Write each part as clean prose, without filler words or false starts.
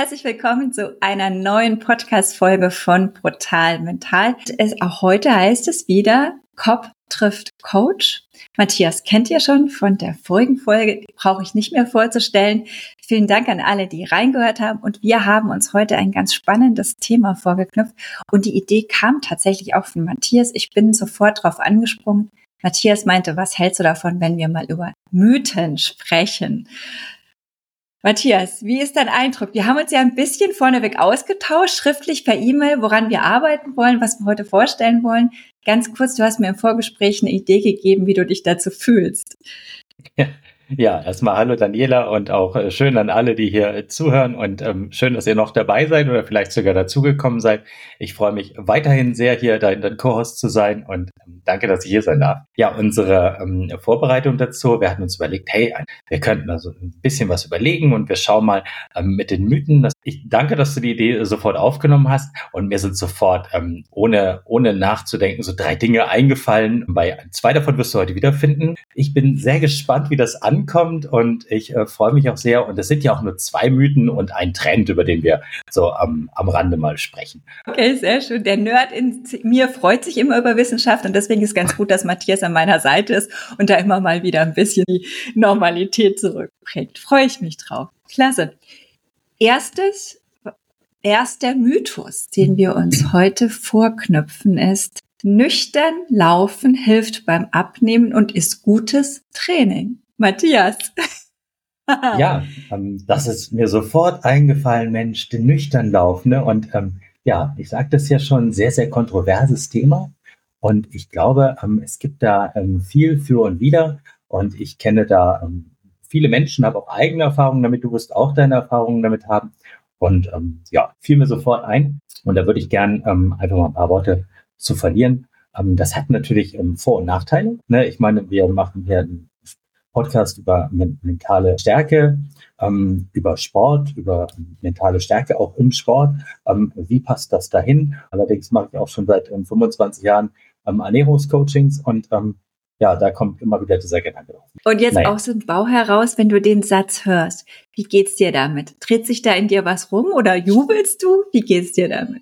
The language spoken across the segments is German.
Herzlich willkommen zu einer neuen Podcast-Folge von Brutal Mental. Auch heute heißt es wieder Kopf trifft Coach. Matthias kennt ihr schon von der vorigen Folge, die brauche ich nicht mehr vorzustellen. Vielen Dank an alle, die reingehört haben. Und wir haben uns heute ein ganz spannendes Thema vorgeknüpft. Und die Idee kam tatsächlich auch von Matthias. Ich bin sofort drauf angesprungen. Matthias meinte, was hältst du davon, wenn wir mal über Mythen sprechen? Matthias, wie ist dein Eindruck? Wir haben uns ja ein bisschen vorneweg ausgetauscht, schriftlich per E-Mail, woran wir arbeiten wollen, was wir heute vorstellen wollen. Ganz kurz, du hast mir im Vorgespräch eine Idee gegeben, wie du dich dazu fühlst. Ja, erstmal hallo Daniela und auch schön an alle, die hier zuhören und schön, dass ihr noch dabei seid oder vielleicht sogar dazugekommen seid. Ich freue mich weiterhin sehr, hier dein Co-Host zu sein und danke, dass ich hier sein darf. Ja, unsere Vorbereitung dazu, wir hatten uns überlegt, hey, wir könnten also ein bisschen was überlegen und wir schauen mal mit den Mythen. Ich danke, dass du die Idee sofort aufgenommen hast und mir sind sofort, ohne nachzudenken, so 3 Dinge eingefallen. Bei 2 davon wirst du heute wiederfinden. Ich bin sehr gespannt, wie das ankommt und ich freue mich auch sehr. Und es sind ja auch nur 2 Mythen und ein Trend, über den wir so am Rande mal sprechen. Okay, sehr schön. Der Nerd in mir freut sich immer über Wissenschaft und deswegen ist ganz gut, dass Matthias an meiner Seite ist und da immer mal wieder ein bisschen die Normalität zurückbringt. Freue ich mich drauf. Klasse. Erster Mythos, den wir uns heute vorknüpfen, ist: Nüchtern laufen hilft beim Abnehmen und ist gutes Training. Matthias. Ja, das ist mir sofort eingefallen, Mensch, den nüchtern laufen. Ne? Und ja, ich sage das ja schon, sehr, sehr kontroverses Thema. Und ich glaube, es gibt da viel für und wider. Und ich kenne da viele Menschen, habe auch eigene Erfahrungen damit. Du wirst auch deine Erfahrungen damit haben. Und ja, fiel mir sofort ein. Und da würde ich gern einfach mal ein paar Worte zu verlieren. Das hat natürlich Vor- und Nachteile. Ne? Ich meine, wir machen hier einen Podcast über mentale Stärke, über Sport, über mentale Stärke auch im Sport. Wie passt das dahin? Allerdings mache ich auch schon seit 25 Jahren Ernährungscoachings und ja, da kommt immer wieder dieser Gedanke drauf. Und jetzt aus dem Bauch heraus, wenn du den Satz hörst, wie geht's dir damit? Dreht sich da in dir was rum oder jubelst du? Wie geht's dir damit?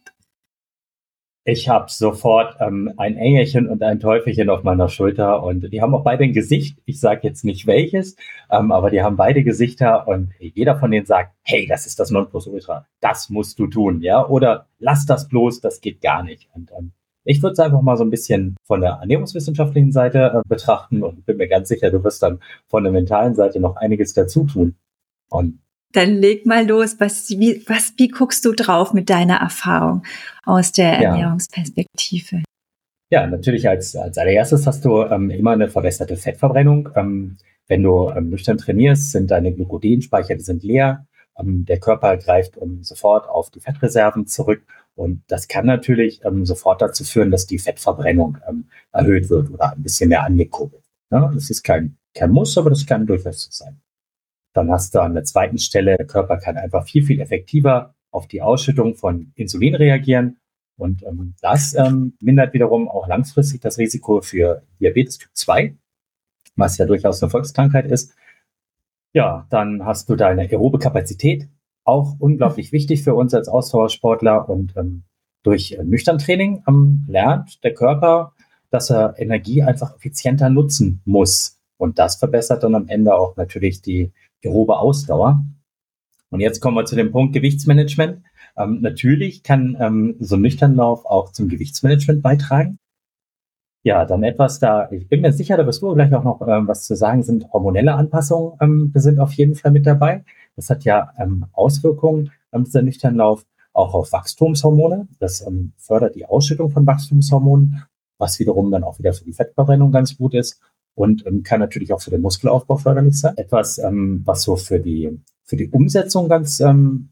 Ich habe sofort ein Engelchen und ein Teufelchen auf meiner Schulter und die haben auch beide ein Gesicht. Ich sage jetzt nicht welches, aber die haben beide Gesichter und jeder von denen sagt, hey, das ist das Nonplusultra, das musst du tun, ja, oder lass das bloß, das geht gar nicht. Und ich würde es einfach mal so ein bisschen von der ernährungswissenschaftlichen Seite betrachten und bin mir ganz sicher, du wirst dann von der mentalen Seite noch einiges dazu tun. Und dann leg mal los. Wie guckst du drauf mit deiner Erfahrung aus der Ernährungsperspektive? Ja, natürlich als allererstes hast du immer eine verbesserte Fettverbrennung. Wenn du nüchtern trainierst, sind deine Glykogenspeicher, die sind leer. Der Körper greift sofort auf die Fettreserven zurück. Und das kann natürlich sofort dazu führen, dass die Fettverbrennung erhöht wird oder ein bisschen mehr angekurbelt. Ja, das ist kein Muss, aber das kann durchaus so sein. Dann hast du an der zweiten Stelle, der Körper kann einfach viel, viel effektiver auf die Ausschüttung von Insulin reagieren. Und das mindert wiederum auch langfristig das Risiko für Diabetes Typ 2, was ja durchaus eine Volkskrankheit ist. Ja, dann hast du deine aerobe Kapazität, auch unglaublich wichtig für uns als Ausdauersportler. Und durch Nüchterntraining lernt der Körper, dass er Energie einfach effizienter nutzen muss. Und das verbessert dann am Ende auch natürlich die aerobe Ausdauer. Und jetzt kommen wir zu dem Punkt Gewichtsmanagement. Natürlich kann so ein Nüchternlauf auch zum Gewichtsmanagement beitragen. Ja, dann etwas da, ich bin mir sicher, da wirst du gleich auch noch was zu sagen, sind hormonelle Anpassungen, sind auf jeden Fall mit dabei. Das hat ja Auswirkungen, dieser Nüchternlauf, auch auf Wachstumshormone. Das fördert die Ausschüttung von Wachstumshormonen, was wiederum dann auch wieder für die Fettverbrennung ganz gut ist und kann natürlich auch für den Muskelaufbau förderlich sein. Etwas, was so für die Umsetzung ganz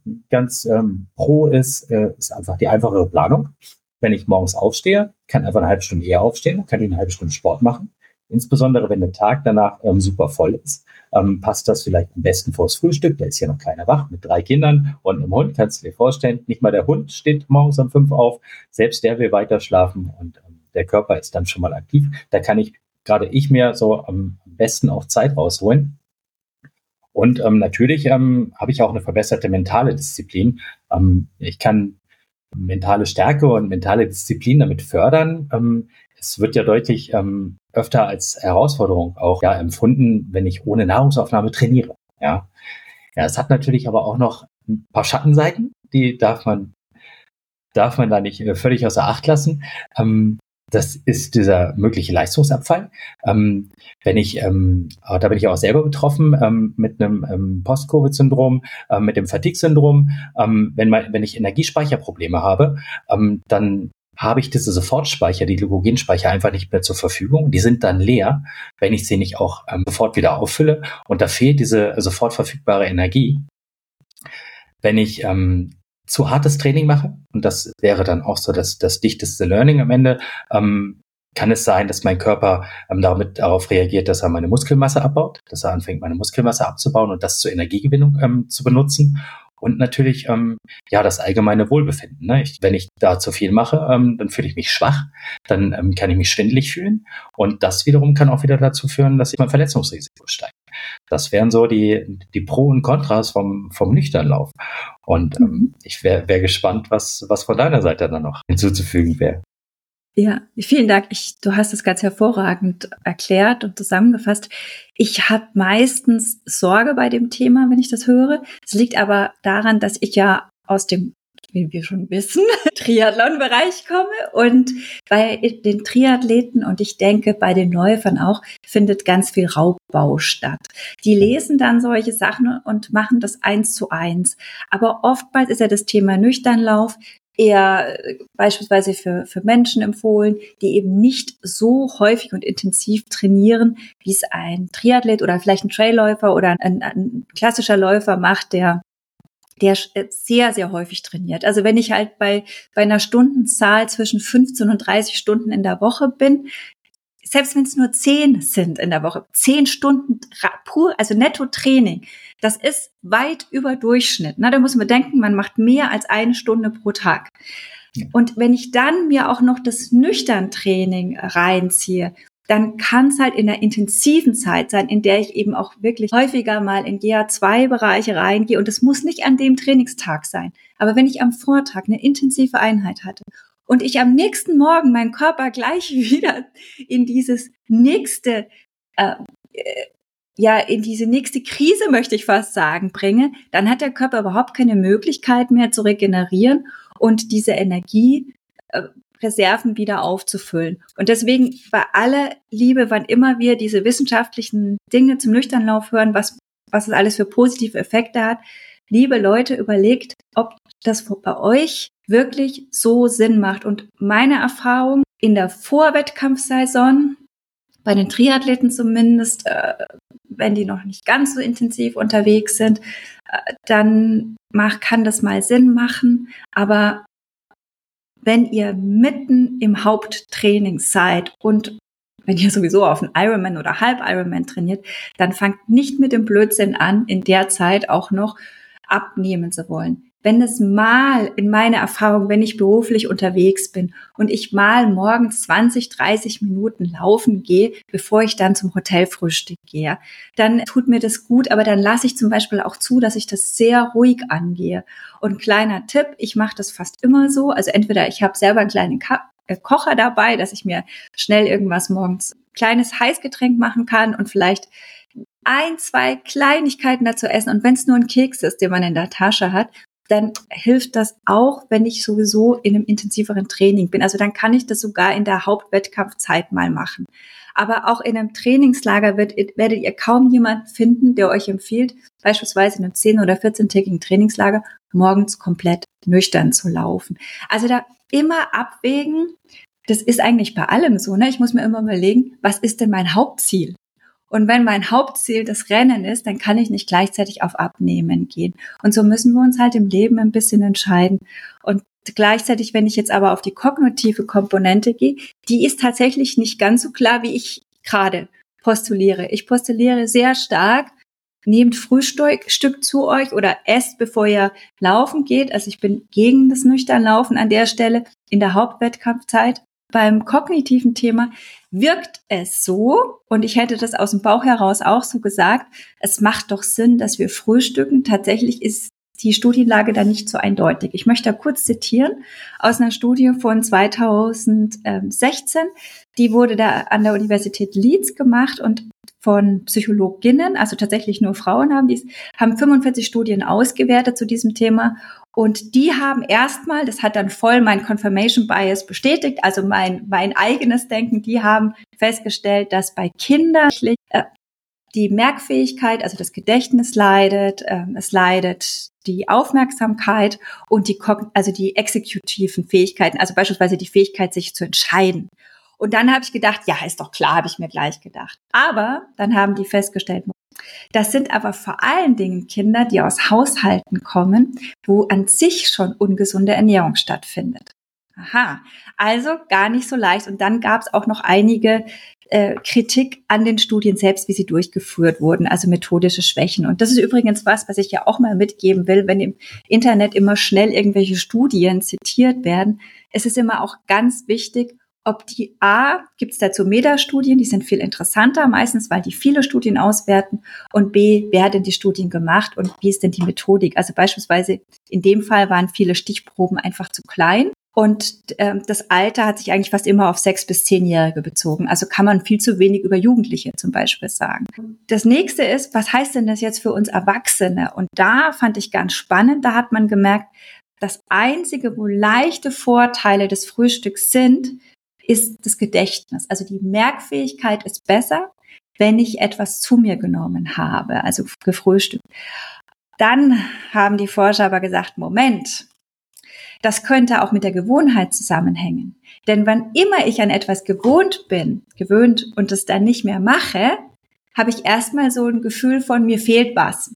pro ist, ist einfach die einfachere Planung. Wenn ich morgens aufstehe, kann einfach eine halbe Stunde eher aufstehen, kann ich eine halbe Stunde Sport machen. Insbesondere wenn der Tag danach super voll ist, passt das vielleicht am besten vors Frühstück. Da ist ja noch keiner wach mit 3 Kindern und einem Hund. Kannst du dir vorstellen, nicht mal der Hund steht morgens um 5 auf. Selbst der will weiter schlafen und der Körper ist dann schon mal aktiv. Da kann ich mir so am besten auch Zeit rausholen. Und natürlich habe ich auch eine verbesserte mentale Disziplin. Ich kann mentale Stärke und mentale Disziplin damit fördern. Es wird ja deutlich öfter als Herausforderung auch empfunden, wenn ich ohne Nahrungsaufnahme trainiere. Ja, es hat natürlich aber auch noch ein paar Schattenseiten, die darf man da nicht völlig außer Acht lassen. Das ist dieser mögliche Leistungsabfall. Da bin ich auch selber betroffen mit einem Post-Covid-Syndrom, mit dem Fatigue-Syndrom. Wenn ich Energiespeicherprobleme habe, dann habe ich diese Sofortspeicher, die Glykogenspeicher einfach nicht mehr zur Verfügung. Die sind dann leer, wenn ich sie nicht auch sofort wieder auffülle. Und da fehlt diese sofort verfügbare Energie. Wenn ich zu hartes Training mache, und das wäre dann auch so das dichteste Learning am Ende, kann es sein, dass mein Körper darauf reagiert, dass er meine Muskelmasse abbaut, dass er anfängt, meine Muskelmasse abzubauen und das zur Energiegewinnung zu benutzen. Und natürlich das allgemeine Wohlbefinden. Ne? Wenn ich da zu viel mache, dann fühle ich mich schwach, dann kann ich mich schwindelig fühlen. Und das wiederum kann auch wieder dazu führen, dass mein Verletzungsrisiko steigt. Das wären so die Pro und Kontras vom Nüchternlauf. Und ich wär gespannt, was von deiner Seite dann noch hinzuzufügen wäre. Ja, vielen Dank. Du hast das ganz hervorragend erklärt und zusammengefasst. Ich habe meistens Sorge bei dem Thema, wenn ich das höre. Es liegt aber daran, dass ich ja aus dem, wie wir schon wissen, Triathlon-Bereich komme und bei den Triathleten und ich denke bei den Läufern auch, findet ganz viel Raubbau statt. Die lesen dann solche Sachen und machen das 1:1. Aber oftmals ist ja das Thema Nüchternlauf eher beispielsweise für Menschen empfohlen, die eben nicht so häufig und intensiv trainieren, wie es ein Triathlet oder vielleicht ein Trailläufer oder ein klassischer Läufer macht, der sehr, sehr häufig trainiert. Also wenn ich halt bei einer Stundenzahl zwischen 15 und 30 Stunden in der Woche bin, selbst wenn es nur 10 sind in der Woche, 10 Stunden pur, also netto Training, das ist weit über Durchschnitt. Da muss man denken, man macht mehr als 1 Stunde pro Tag. Und wenn ich dann mir auch noch das Nüchtern-Training reinziehe, dann kann es halt in der intensiven Zeit sein, in der ich eben auch wirklich häufiger mal in GA2-Bereiche reingehe. Und es muss nicht an dem Trainingstag sein. Aber wenn ich am Vortag eine intensive Einheit hatte und ich am nächsten Morgen meinen Körper gleich wieder in dieses nächste, in diese nächste Krise, möchte ich fast sagen, bringe, dann hat der Körper überhaupt keine Möglichkeit mehr zu regenerieren und diese Energiereserven wieder aufzufüllen. Und deswegen bei aller Liebe, wann immer wir diese wissenschaftlichen Dinge zum Nüchternlauf hören, was es alles für positive Effekte hat, liebe Leute, überlegt, ob das bei euch wirklich so Sinn macht. Und meine Erfahrung in der Vorwettkampfsaison, bei den Triathleten zumindest, wenn die noch nicht ganz so intensiv unterwegs sind, dann kann das mal Sinn machen. Aber wenn ihr mitten im Haupttraining seid und wenn ihr sowieso auf einen Ironman oder Halb-Ironman trainiert, dann fangt nicht mit dem Blödsinn an, in der Zeit auch noch abnehmen zu wollen. Wenn es mal in meiner Erfahrung, wenn ich beruflich unterwegs bin und ich mal morgens 20, 30 Minuten laufen gehe, bevor ich dann zum Hotelfrühstück gehe, dann tut mir das gut, aber dann lasse ich zum Beispiel auch zu, dass ich das sehr ruhig angehe. Und kleiner Tipp, ich mache das fast immer so, also entweder ich habe selber einen kleinen Kocher dabei, dass ich mir schnell irgendwas morgens kleines Heißgetränk machen kann und vielleicht 1, 2 Kleinigkeiten dazu essen. Und wenn es nur ein Keks ist, den man in der Tasche hat, dann hilft das auch, wenn ich sowieso in einem intensiveren Training bin. Also dann kann ich das sogar in der Hauptwettkampfzeit mal machen. Aber auch in einem Trainingslager werdet ihr kaum jemanden finden, der euch empfiehlt, beispielsweise in einem 10- oder 14-tägigen Trainingslager morgens komplett nüchtern zu laufen. Also da immer abwägen. Das ist eigentlich bei allem so, ne? Ich muss mir immer überlegen, was ist denn mein Hauptziel? Und wenn mein Hauptziel das Rennen ist, dann kann ich nicht gleichzeitig auf Abnehmen gehen. Und so müssen wir uns halt im Leben ein bisschen entscheiden. Und gleichzeitig, wenn ich jetzt aber auf die kognitive Komponente gehe, die ist tatsächlich nicht ganz so klar, wie ich gerade postuliere. Ich postuliere sehr stark, nehmt Frühstück zu euch oder esst, bevor ihr laufen geht. Also ich bin gegen das Nüchternlaufen an der Stelle in der Hauptwettkampfzeit. Beim kognitiven Thema wirkt es so, und ich hätte das aus dem Bauch heraus auch so gesagt, es macht doch Sinn, dass wir frühstücken. Tatsächlich ist die Studienlage da nicht so eindeutig. Ich möchte da kurz zitieren aus einer Studie von 2016. Die wurde da an der Universität Leeds gemacht und von Psychologinnen, also tatsächlich nur Frauen haben 45 Studien ausgewertet zu diesem Thema. Und die haben erstmal, das hat dann voll mein Confirmation Bias bestätigt, also mein eigenes Denken, die haben festgestellt, dass bei Kindern die Merkfähigkeit, also das Gedächtnis leidet, es leidet die Aufmerksamkeit und die exekutiven Fähigkeiten, also beispielsweise die Fähigkeit, sich zu entscheiden. Und dann habe ich gedacht, ja, ist doch klar, habe ich mir gleich gedacht. Aber dann haben die festgestellt, das sind aber vor allen Dingen Kinder, die aus Haushalten kommen, wo an sich schon ungesunde Ernährung stattfindet. Aha, also gar nicht so leicht. Und dann gab es auch noch einige Kritik an den Studien selbst, wie sie durchgeführt wurden, also methodische Schwächen. Und das ist übrigens was ich ja auch mal mitgeben will, wenn im Internet immer schnell irgendwelche Studien zitiert werden. Es ist immer auch ganz wichtig, ob die gibt es dazu Metastudien, die sind viel interessanter meistens, weil die viele Studien auswerten, und B, wer hat denn die Studien gemacht und wie ist denn die Methodik? Also beispielsweise in dem Fall waren viele Stichproben einfach zu klein und das Alter hat sich eigentlich fast immer auf 6- bis 10-Jährige bezogen. Also kann man viel zu wenig über Jugendliche zum Beispiel sagen. Das nächste ist, was heißt denn das jetzt für uns Erwachsene? Und da fand ich ganz spannend, da hat man gemerkt, das Einzige, wo leichte Vorteile des Frühstücks sind, ist das Gedächtnis. Also die Merkfähigkeit ist besser, wenn ich etwas zu mir genommen habe, also gefrühstückt. Dann haben die Forscher aber gesagt, Moment, das könnte auch mit der Gewohnheit zusammenhängen. Denn wann immer ich an etwas gewöhnt und es dann nicht mehr mache, habe ich erstmal so ein Gefühl von, mir fehlt was.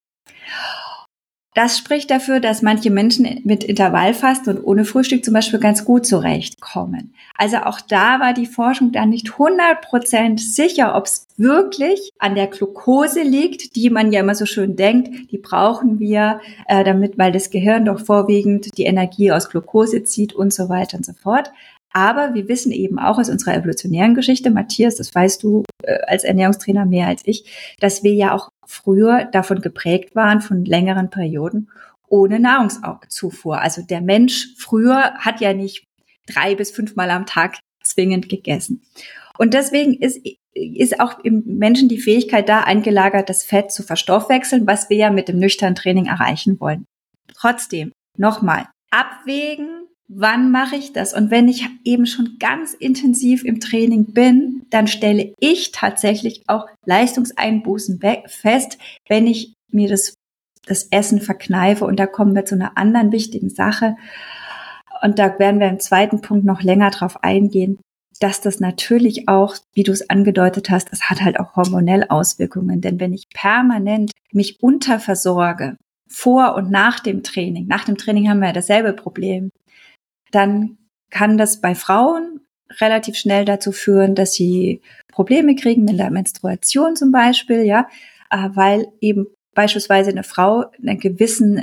Das spricht dafür, dass manche Menschen mit Intervallfasten und ohne Frühstück zum Beispiel ganz gut zurechtkommen. Also auch da war die Forschung dann nicht 100% sicher, ob es wirklich an der Glucose liegt, die man ja immer so schön denkt, die brauchen wir, weil das Gehirn doch vorwiegend die Energie aus Glucose zieht und so weiter und so fort. Aber wir wissen eben auch aus unserer evolutionären Geschichte, Matthias, das weißt du als Ernährungstrainer mehr als ich, dass wir ja auch früher davon geprägt waren, von längeren Perioden ohne Nahrungszufuhr. Also der Mensch früher hat ja nicht 3 bis 5 Mal am Tag zwingend gegessen. Und deswegen ist auch im Menschen die Fähigkeit da, eingelagertes Fett zu verstoffwechseln, was wir ja mit dem nüchternen Training erreichen wollen. Trotzdem, nochmal, abwägen, wann mache ich das? Und wenn ich eben schon ganz intensiv im Training bin, dann stelle ich tatsächlich auch Leistungseinbußen fest, wenn ich mir das Essen verkneife. Und da kommen wir zu einer anderen wichtigen Sache. Und da werden wir im zweiten Punkt noch länger drauf eingehen, dass das natürlich auch, wie du es angedeutet hast, es hat halt auch hormonell Auswirkungen. Denn wenn ich permanent mich unterversorge, vor und nach dem Training haben wir ja dasselbe Problem, dann kann das bei Frauen relativ schnell dazu führen, dass sie Probleme kriegen mit der Menstruation zum Beispiel, ja, weil eben beispielsweise eine Frau einen gewissen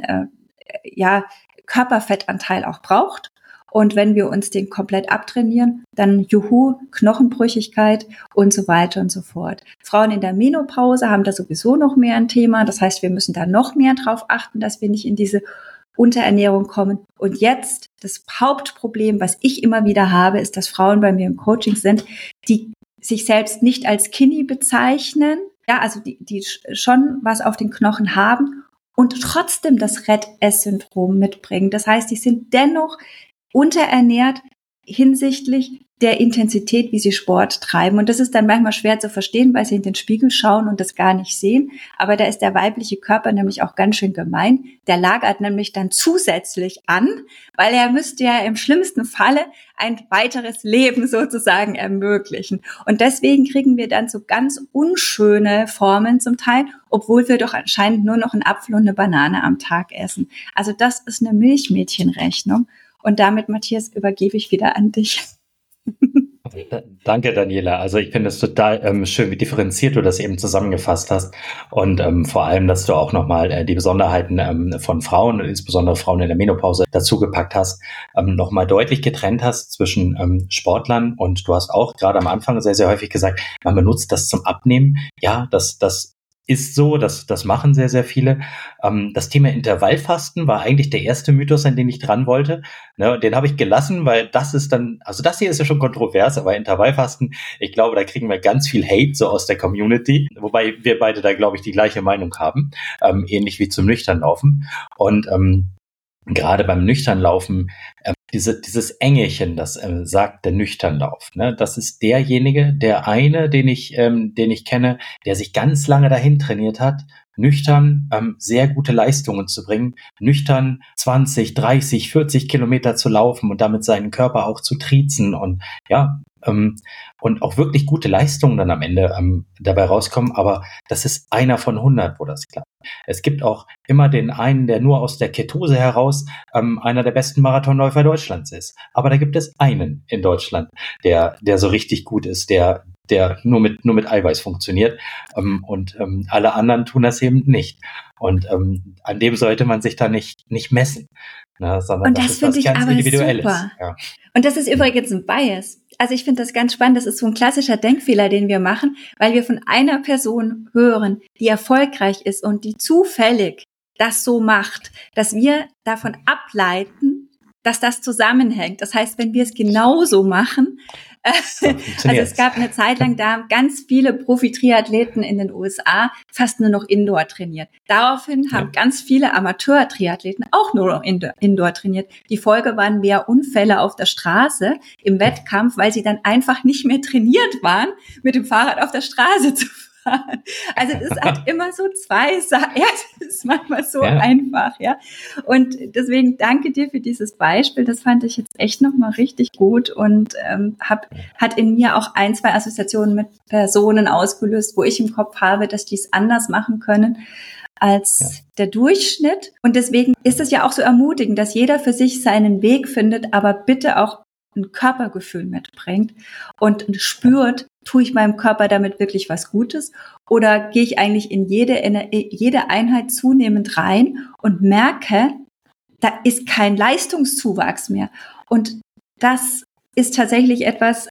Körperfettanteil auch braucht. Und wenn wir uns den komplett abtrainieren, dann Knochenbrüchigkeit und so weiter und so fort. Frauen in der Menopause haben da sowieso noch mehr ein Thema. Das heißt, wir müssen da noch mehr drauf achten, dass wir nicht in diese Unterernährung kommen. Und jetzt das Hauptproblem, was ich immer wieder habe, ist, dass Frauen bei mir im Coaching sind, die sich selbst nicht als Skinny bezeichnen, ja, also die schon was auf den Knochen haben und trotzdem das Red-S-Syndrom mitbringen. Das heißt, die sind dennoch unterernährt hinsichtlich der Intensität, wie sie Sport treiben. Und das ist dann manchmal schwer zu verstehen, weil sie in den Spiegel schauen und das gar nicht sehen. Aber da ist der weibliche Körper nämlich auch ganz schön gemein. Der lagert nämlich dann zusätzlich an, weil er müsste ja im schlimmsten Falle ein weiteres Leben sozusagen ermöglichen. Und deswegen kriegen wir dann so ganz unschöne Formen zum Teil, obwohl wir doch anscheinend nur noch einen Apfel und eine Banane am Tag essen. Also das ist eine Milchmädchenrechnung. Und damit, Matthias, übergebe ich wieder an dich. Danke, Daniela. Also ich finde es total schön, wie differenziert du das eben zusammengefasst hast und vor allem, dass du auch nochmal die Besonderheiten von Frauen, insbesondere Frauen in der Menopause, dazugepackt hast, nochmal deutlich getrennt hast zwischen Sportlern und du hast auch gerade am Anfang sehr, sehr häufig gesagt, man benutzt das zum Abnehmen. Ja, das ist so, das machen sehr, sehr viele. Das Thema Intervallfasten war eigentlich der erste Mythos, an den ich dran wollte. Ne, den habe ich gelassen, weil das ist dann, also das hier ist ja schon kontrovers, aber Intervallfasten, ich glaube, da kriegen wir ganz viel Hate so aus der Community, wobei wir beide da, glaube ich, die gleiche Meinung haben, ähnlich wie zum Nüchternlaufen. Und gerade beim Nüchternlaufen, dieses Engelchen, das sagt der Nüchternlauf, ne? Das ist derjenige, den ich kenne, der sich ganz lange dahin trainiert hat, nüchtern sehr gute Leistungen zu bringen, nüchtern 20, 30, 40 Kilometer zu laufen und damit seinen Körper auch zu triezen und ja, und auch wirklich gute Leistungen dann am Ende dabei rauskommen, aber das ist einer von 100, wo das klappt. Es gibt auch immer den einen, der nur aus der Ketose heraus einer der besten Marathonläufer Deutschlands ist. Aber da gibt es einen in Deutschland, der so richtig gut ist, der nur mit Eiweiß funktioniert und alle anderen tun das eben nicht. Und an dem sollte man sich da nicht messen, ne, sondern und das finde ich aber super. Ja. Und das ist übrigens ein Bias. Also ich finde das ganz spannend. Das ist so ein klassischer Denkfehler, den wir machen, weil wir von einer Person hören, die erfolgreich ist und die zufällig das so macht, dass wir davon ableiten, dass das zusammenhängt. Das heißt, wenn wir es genauso machen, also es gab eine Zeit lang, da haben ganz viele Profi-Triathleten in den USA fast nur noch Indoor trainiert. Daraufhin haben ganz viele Amateur-Triathleten auch nur noch Indoor trainiert. Die Folge waren mehr Unfälle auf der Straße im Wettkampf, weil sie dann einfach nicht mehr trainiert waren, mit dem Fahrrad auf der Straße zu fahren. Also das hat immer so zwei Seiten. Ja, das ist manchmal so einfach, ja. Und deswegen danke dir für dieses Beispiel. Das fand ich jetzt echt nochmal richtig gut und hat in mir auch 1, 2 Assoziationen mit Personen ausgelöst, wo ich im Kopf habe, dass die es anders machen können als der Durchschnitt. Und deswegen ist es ja auch so ermutigend, dass jeder für sich seinen Weg findet, aber bitte auch ein Körpergefühl mitbringt und spürt, tue ich meinem Körper damit wirklich was Gutes oder gehe ich eigentlich in jede Einheit zunehmend rein und merke, da ist kein Leistungszuwachs mehr. Und das ist tatsächlich etwas,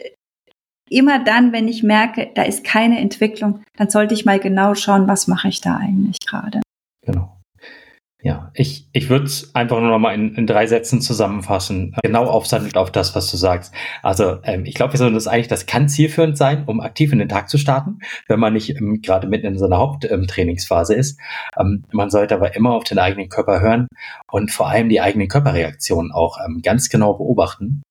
immer dann, wenn ich merke, da ist keine Entwicklung, dann sollte ich mal genau schauen, was mache ich da eigentlich gerade. Genau. Ja, ich würde es einfach nur noch mal in 3 Sätzen zusammenfassen, genau auf das, was du sagst. Also ich glaube, das kann zielführend sein, um aktiv in den Tag zu starten, wenn man nicht gerade mitten in so einer Haupttrainingsphase ist. Man sollte aber immer auf den eigenen Körper hören und vor allem die eigenen Körperreaktionen auch ganz genau beobachten.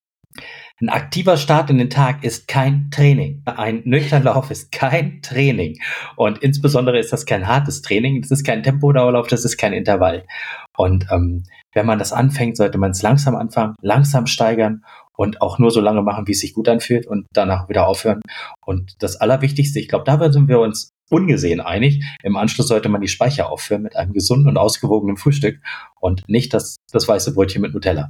Ein aktiver Start in den Tag ist kein Training. Ein Nüchternlauf ist kein Training. Und insbesondere ist das kein hartes Training. Das ist kein Tempodauerlauf, das ist kein Intervall. Und wenn man das anfängt, sollte man es langsam anfangen, langsam steigern und auch nur so lange machen, wie es sich gut anfühlt und danach wieder aufhören. Und das Allerwichtigste, ich glaube, da sind wir uns ungesehen einig. Im Anschluss sollte man die Speicher auffüllen mit einem gesunden und ausgewogenen Frühstück und nicht das weiße Brötchen mit Nutella.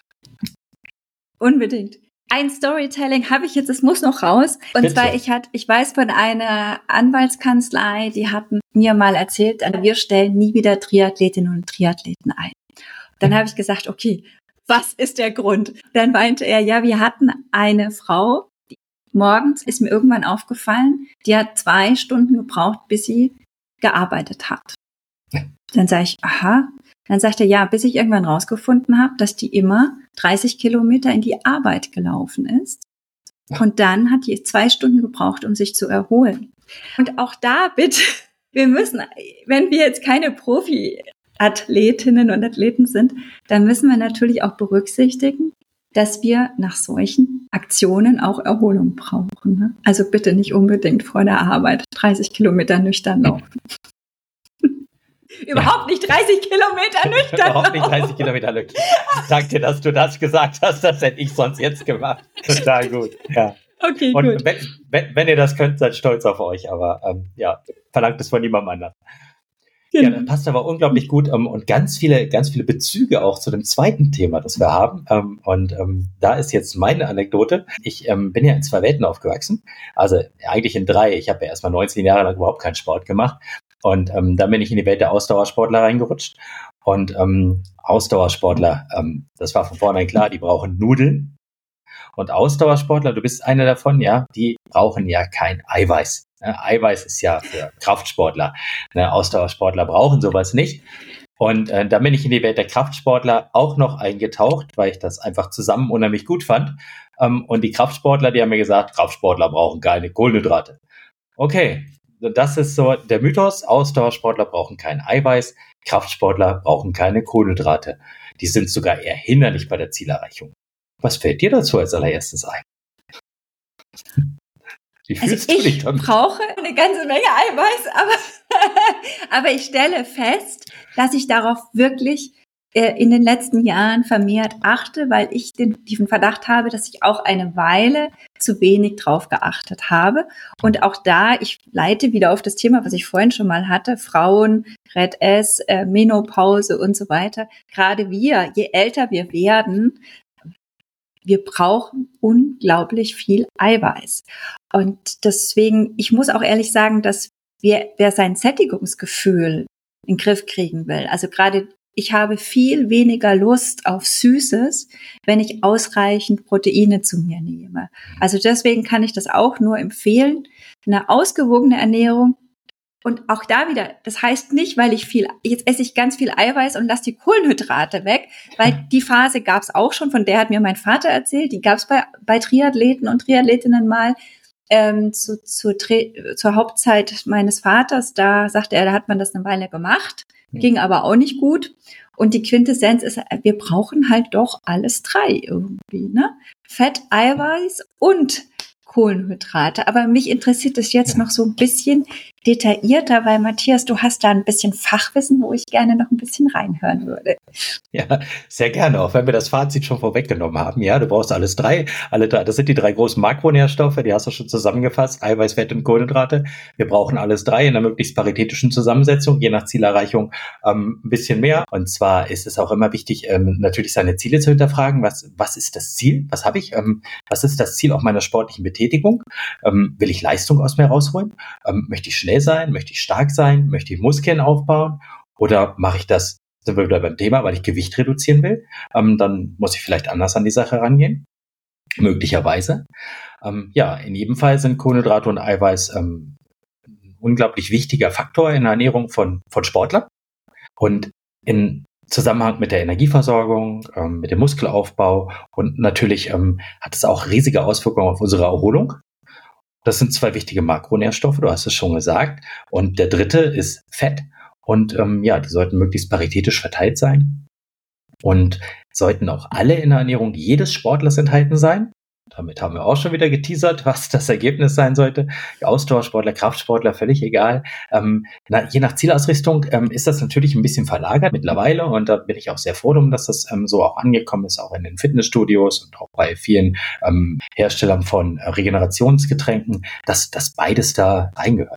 Unbedingt. Ein Storytelling habe ich jetzt, es muss noch raus. Und Bitte. zwar, ich weiß von einer Anwaltskanzlei, die hatten mir mal erzählt, wir stellen nie wieder Triathletinnen und Triathleten ein. Dann habe ich gesagt, okay, was ist der Grund? Dann meinte er, ja, wir hatten eine Frau, die morgens ist mir irgendwann aufgefallen, die hat 2 Stunden gebraucht, bis sie gearbeitet hat. Dann sage ich, aha. Dann sagt er, ja, bis ich irgendwann rausgefunden habe, dass die immer 30 Kilometer in die Arbeit gelaufen ist. Und dann hat die 2 Stunden gebraucht, um sich zu erholen. Und auch da bitte, wir müssen, wenn wir jetzt keine Profi-Athletinnen und Athleten sind, dann müssen wir natürlich auch berücksichtigen, dass wir nach solchen Aktionen auch Erholung brauchen. Ne? Also bitte nicht unbedingt vor der Arbeit 30 Kilometer nüchtern laufen. Überhaupt nicht 30 Kilometer nüchtern. Überhaupt nicht 30 Kilometer nüchtern. Danke dir, dass du das gesagt hast. Das hätte ich sonst jetzt gemacht. Total gut. Ja. Okay, und gut. Wenn ihr das könnt, seid stolz auf euch. Aber verlangt es von niemandem anderen. Ja, das passt aber unglaublich gut und ganz viele Bezüge auch zu dem zweiten Thema, das wir haben. Da ist jetzt meine Anekdote. Ich bin ja in 2 Welten aufgewachsen, also eigentlich in 3. Ich habe ja erstmal 19 Jahre lang überhaupt keinen Sport gemacht und dann bin ich in die Welt der Ausdauersportler reingerutscht. Und Ausdauersportler, das war von vornherein klar, die brauchen Nudeln. Und Ausdauersportler, du bist einer davon, ja, die brauchen ja kein Eiweiß. Eiweiß ist ja für Kraftsportler. Ausdauersportler brauchen sowas nicht. Und da bin ich in die Welt der Kraftsportler auch noch eingetaucht, weil ich das einfach zusammen unheimlich gut fand. Und die Kraftsportler, die haben mir gesagt, Kraftsportler brauchen keine Kohlenhydrate. Okay, das ist so der Mythos. Ausdauersportler brauchen kein Eiweiß, Kraftsportler brauchen keine Kohlenhydrate. Die sind sogar eher hinderlich bei der Zielerreichung. Was fällt dir dazu als allererstes ein? Wie fühlst du dich damit? Ich brauche eine ganze Menge Eiweiß, aber ich stelle fest, dass ich darauf wirklich in den letzten Jahren vermehrt achte, weil ich den tiefen Verdacht habe, dass ich auch eine Weile zu wenig drauf geachtet habe. Und auch da, ich leite wieder auf das Thema, was ich vorhin schon mal hatte, Frauen, Red-S, Menopause und so weiter. Gerade wir, je älter wir werden, wir brauchen unglaublich viel Eiweiß. Und deswegen, ich muss auch ehrlich sagen, dass wer sein Sättigungsgefühl in den Griff kriegen will, also gerade ich habe viel weniger Lust auf Süßes, wenn ich ausreichend Proteine zu mir nehme. Also deswegen kann ich das auch nur empfehlen. Eine ausgewogene Ernährung. Und auch da wieder, das heißt nicht, jetzt esse ich ganz viel Eiweiß und lasse die Kohlenhydrate weg, weil die Phase gab es auch schon, von der hat mir mein Vater erzählt, die gab es bei Triathleten und Triathletinnen mal. Zur Hauptzeit meines Vaters, da sagte er, da hat man das eine Weile gemacht, ging aber auch nicht gut. Und die Quintessenz ist, wir brauchen halt doch alles 3 irgendwie, ne? Fett, Eiweiß und Kohlenhydrate. Aber mich interessiert es jetzt noch so ein bisschen detaillierter, weil Matthias, du hast da ein bisschen Fachwissen, wo ich gerne noch ein bisschen reinhören würde. Ja, sehr gerne, auch wenn wir das Fazit schon vorweggenommen haben. Ja, du brauchst alles 3, alle 3. Das sind die 3 großen Makronährstoffe, die hast du schon zusammengefasst, Eiweiß, Fett und Kohlenhydrate. Wir brauchen alles 3 in einer möglichst paritätischen Zusammensetzung, je nach Zielerreichung ein bisschen mehr. Und zwar ist es auch immer wichtig, natürlich seine Ziele zu hinterfragen. Was ist das Ziel? Was habe ich? Was ist das Ziel auch meiner sportlichen Betätigung? Will ich Leistung aus mir rausholen? Möchte ich schnell sein? Möchte ich stark sein? Möchte ich Muskeln aufbauen? Oder mache ich das, sind wir wieder beim Thema, weil ich Gewicht reduzieren will? Dann muss ich vielleicht anders an die Sache rangehen. Möglicherweise. In jedem Fall sind Kohlenhydrate und Eiweiß ein unglaublich wichtiger Faktor in der Ernährung von Sportlern. Und in Zusammenhang mit der Energieversorgung, mit dem Muskelaufbau und natürlich hat es auch riesige Auswirkungen auf unsere Erholung. Das sind 2 wichtige Makronährstoffe, du hast es schon gesagt. Und der dritte ist Fett. Und die sollten möglichst paritätisch verteilt sein. Und sollten auch alle in der Ernährung jedes Sportlers enthalten sein. Damit haben wir auch schon wieder geteasert, was das Ergebnis sein sollte. Ausdauersportler, Kraftsportler, völlig egal. Je nach Zielausrichtung ist das natürlich ein bisschen verlagert mittlerweile. Und da bin ich auch sehr froh drum, dass das so auch angekommen ist, auch in den Fitnessstudios und auch bei vielen Herstellern von Regenerationsgetränken, dass beides da reingehört.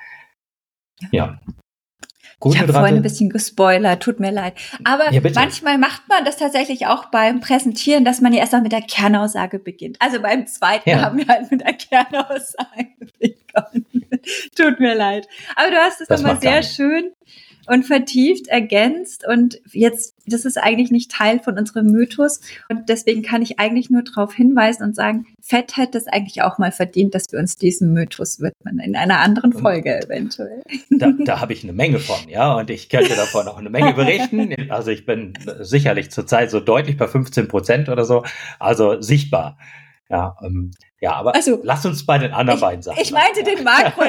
Ja. Ich habe vorhin ein bisschen gespoilert, tut mir leid. Aber ja, manchmal macht man das tatsächlich auch beim Präsentieren, dass man ja erst mal mit der Kernaussage beginnt. Also beim zweiten haben wir halt mit der Kernaussage begonnen. Tut mir leid. Aber du hast es nochmal sehr schön und vertieft ergänzt. Und jetzt, das ist eigentlich nicht Teil von unserem Mythos. Und deswegen kann ich eigentlich nur darauf hinweisen und sagen, Fett hätte es eigentlich auch mal verdient, dass wir uns diesem Mythos widmen, in einer anderen Folge eventuell. Da habe ich eine Menge von, ja, und ich könnte davon auch eine Menge berichten. Also ich bin sicherlich zurzeit so deutlich bei 15% oder so, also sichtbar. Ja, aber also, lass uns bei den anderen beiden Sachen. Ich meinte den Makro.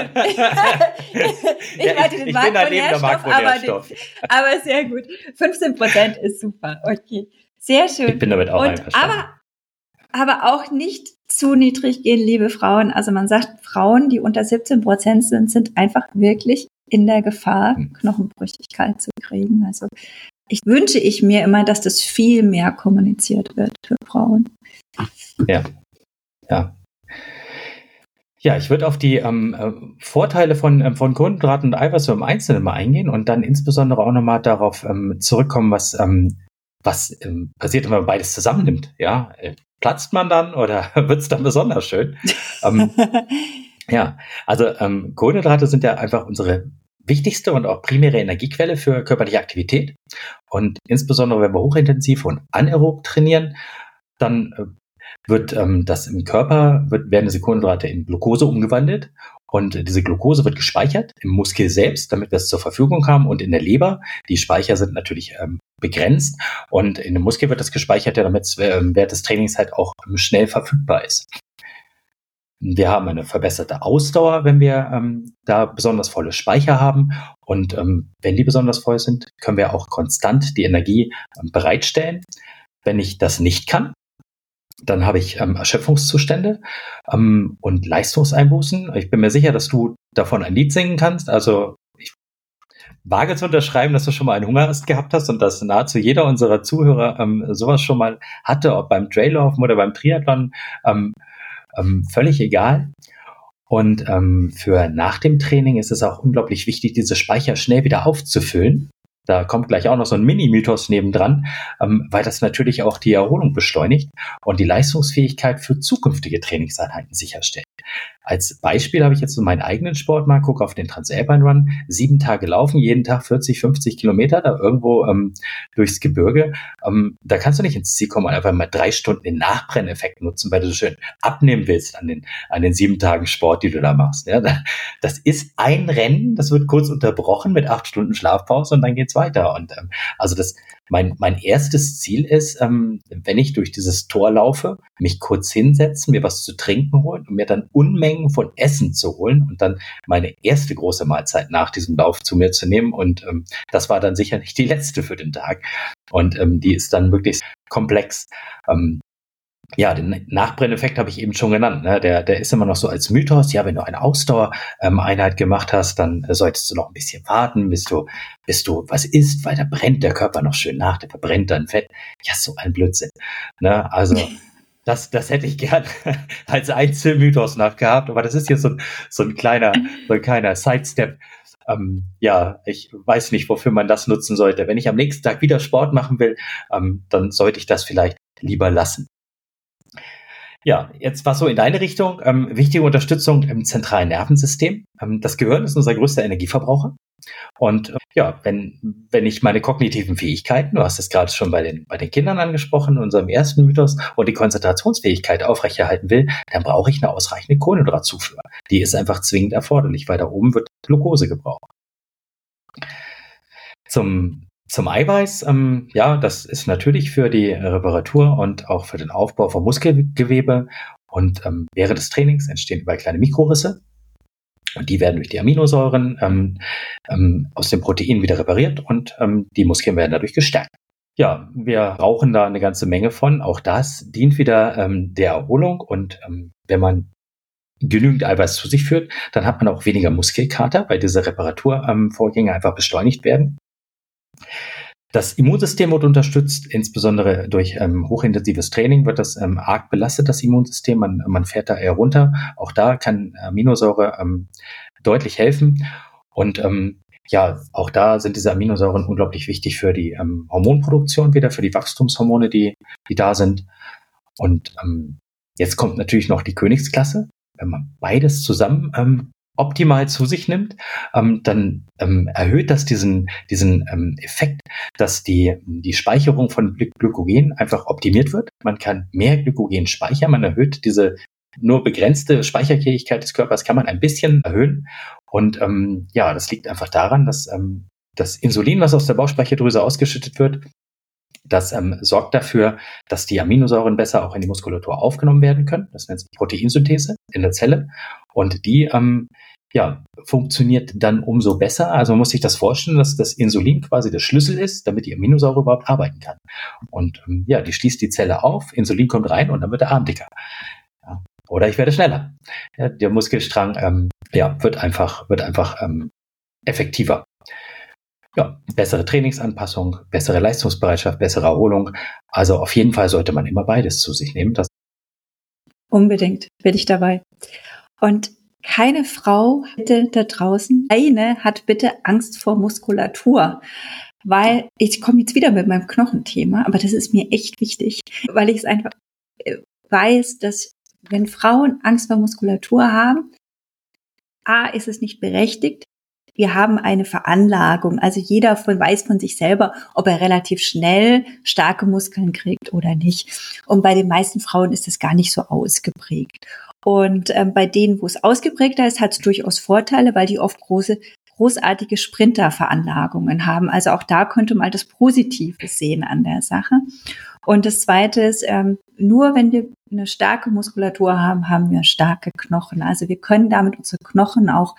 Ich meinte den Makronährstoff, aber sehr gut. 15% ist super. Okay, sehr schön. Ich bin damit auch einverstanden. Aber auch nicht zu niedrig gehen, liebe Frauen. Also man sagt, Frauen, die unter 17% sind einfach wirklich in der Gefahr, Knochenbrüchigkeit zu kriegen. Also wünsche ich mir immer, dass das viel mehr kommuniziert wird für Frauen. Ja. Ja, ich würde auf die Vorteile von Kohlenhydraten und Eiweiß so im Einzelnen mal eingehen und dann insbesondere auch nochmal darauf zurückkommen, was passiert, wenn man beides zusammennimmt. Ja, platzt man dann oder wird es dann besonders schön? Ja, also Kohlenhydrate sind ja einfach unsere wichtigste und auch primäre Energiequelle für körperliche Aktivität. Und insbesondere, wenn wir hochintensiv und anaerob trainieren, dann wird das im Körper, werden diese Kohlenhydrate in Glucose umgewandelt. Und diese Glucose wird gespeichert im Muskel selbst, damit wir es zur Verfügung haben, und in der Leber. Die Speicher sind natürlich begrenzt. Und in dem Muskel wird das gespeichert, ja, damit es während des Trainings halt auch schnell verfügbar ist. Wir haben eine verbesserte Ausdauer, wenn wir da besonders volle Speicher haben. Und wenn die besonders voll sind, können wir auch konstant die Energie bereitstellen. Wenn ich das nicht kann, dann habe ich Erschöpfungszustände und Leistungseinbußen. Ich bin mir sicher, dass du davon ein Lied singen kannst. Also ich wage zu unterschreiben, dass du schon mal einen Hungerast gehabt hast und dass nahezu jeder unserer Zuhörer sowas schon mal hatte, ob beim Traillaufen oder beim Triathlon. Völlig egal. Und für nach dem Training ist es auch unglaublich wichtig, diese Speicher schnell wieder aufzufüllen. Da kommt gleich auch noch so ein Mini-Mythos nebendran, weil das natürlich auch die Erholung beschleunigt und die Leistungsfähigkeit für zukünftige Trainingseinheiten sicherstellt. Als Beispiel habe ich jetzt so meinen eigenen Sport mal, gucke auf den Transalpine Run, 7 Tage laufen, jeden Tag 40, 50 Kilometer, da irgendwo durchs Gebirge. Da kannst du nicht ins Ziel kommen und einfach mal 3 Stunden den Nachbrenneffekt nutzen, weil du so schön abnehmen willst an den 7 Tagen Sport, die du da machst. Ja, das ist ein Rennen, das wird kurz unterbrochen mit 8 Stunden Schlafpause und dann geht's weiter. Und also mein erstes Ziel ist, wenn ich durch dieses Tor laufe, mich kurz hinsetzen, mir was zu trinken holen und mir dann Unmengen von Essen zu holen und dann meine erste große Mahlzeit nach diesem Lauf zu mir zu nehmen. Und das war dann sicher nicht die letzte für den Tag. Und die ist dann wirklich komplex. Ja, den Nachbrenneffekt habe ich eben schon genannt. Ne? Der ist immer noch so als Mythos. Ja, wenn du eine Ausdauereinheit gemacht hast, dann solltest du noch ein bisschen warten, bis du was isst, weil da brennt der Körper noch schön nach, der verbrennt dann Fett. Ja, so ein Blödsinn. Ne? Also das hätte ich gern als Einzelmythos nachgehabt, aber das ist hier so ein kleiner Sidestep. Ja, ich weiß nicht, wofür man das nutzen sollte. Wenn ich am nächsten Tag wieder Sport machen will, dann sollte ich das vielleicht lieber lassen. Ja, jetzt was so in deine Richtung. Wichtige Unterstützung im zentralen Nervensystem. Das Gehirn ist unser größter Energieverbraucher. Und ja, wenn ich meine kognitiven Fähigkeiten, du hast es gerade schon bei den Kindern angesprochen, unserem ersten Mythos, und die Konzentrationsfähigkeit aufrechterhalten will, dann brauche ich eine ausreichende Kohlenhydratzufuhr. Die ist einfach zwingend erforderlich, weil da oben wird Glucose gebraucht. Zum Eiweiß, ja, das ist natürlich für die Reparatur und auch für den Aufbau von Muskelgewebe. Und während des Trainings entstehen überall kleine Mikrorisse. Und die werden durch die Aminosäuren aus dem Protein wieder repariert und die Muskeln werden dadurch gestärkt. Ja, wir brauchen da eine ganze Menge von. Auch das dient wieder der Erholung. Und wenn man genügend Eiweiß zu sich führt, dann hat man auch weniger Muskelkater, weil diese Reparaturvorgänge einfach beschleunigt werden. Das Immunsystem wird unterstützt, insbesondere durch hochintensives Training wird das arg belastet, das Immunsystem. Man fährt da eher runter. Auch da kann Aminosäure deutlich helfen. Und ja, auch da sind diese Aminosäuren unglaublich wichtig für die Hormonproduktion wieder, für die Wachstumshormone, die da sind. Und jetzt kommt natürlich noch die Königsklasse. Wenn man beides zusammen optimal zu sich nimmt, dann erhöht das diesen Effekt, dass die Speicherung von Glykogen einfach optimiert wird. Man kann mehr Glykogen speichern, man erhöht diese nur begrenzte Speicherfähigkeit des Körpers, kann man ein bisschen erhöhen. Und ja, das liegt einfach daran, dass das Insulin, was aus der Bauchspeicheldrüse ausgeschüttet wird, das sorgt dafür, dass die Aminosäuren besser auch in die Muskulatur aufgenommen werden können. Das nennt sich Proteinsynthese in der Zelle. Und die ja, funktioniert dann umso besser. Also man muss sich das vorstellen, dass das Insulin quasi der Schlüssel ist, damit die Aminosäure überhaupt arbeiten kann. Und ja, die schließt die Zelle auf, Insulin kommt rein und dann wird der Arm dicker. Ja. Oder ich werde schneller. Ja, der Muskelstrang ja, wird einfach effektiver. Ja, bessere Trainingsanpassung, bessere Leistungsbereitschaft, bessere Erholung. Also auf jeden Fall sollte man immer beides zu sich nehmen. Unbedingt, bin ich dabei. Und keine Frau bitte da draußen, hat bitte Angst vor Muskulatur. Weil ich komme jetzt wieder mit meinem Knochenthema, aber das ist mir echt wichtig, weil ich es einfach weiß, dass wenn Frauen Angst vor Muskulatur haben, ist es nicht berechtigt. Wir haben eine Veranlagung. Also jeder weiß von sich selber, ob er relativ schnell starke Muskeln kriegt oder nicht. Und bei den meisten Frauen ist das gar nicht so ausgeprägt. Und bei denen, wo es ausgeprägter ist, hat es durchaus Vorteile, weil die oft großartige Sprinterveranlagungen haben. Also auch da könnte man das Positive sehen an der Sache. Und das Zweite ist, nur wenn wir eine starke Muskulatur haben, haben wir starke Knochen. Also wir können damit unsere Knochen auch